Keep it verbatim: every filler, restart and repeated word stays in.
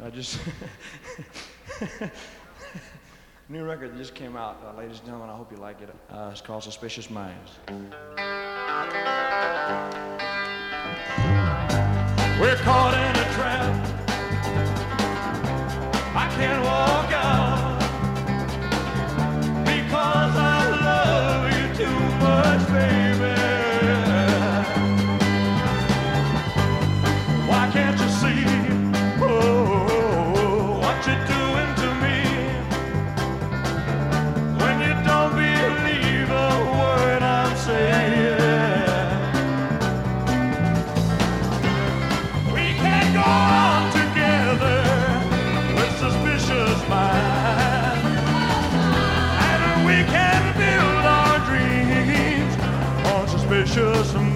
I just new record that just came out, uh, ladies and gentlemen. I hope you like it. Uh, it's called Suspicious Minds. We're caught in a trap. I can't walk out because I love you too much, baby. Why can't you see? Oh, what you're doing to me when you don't believe a word I'm saying. We can't go on together with suspicious minds, and we can build our dreams on suspicious minds.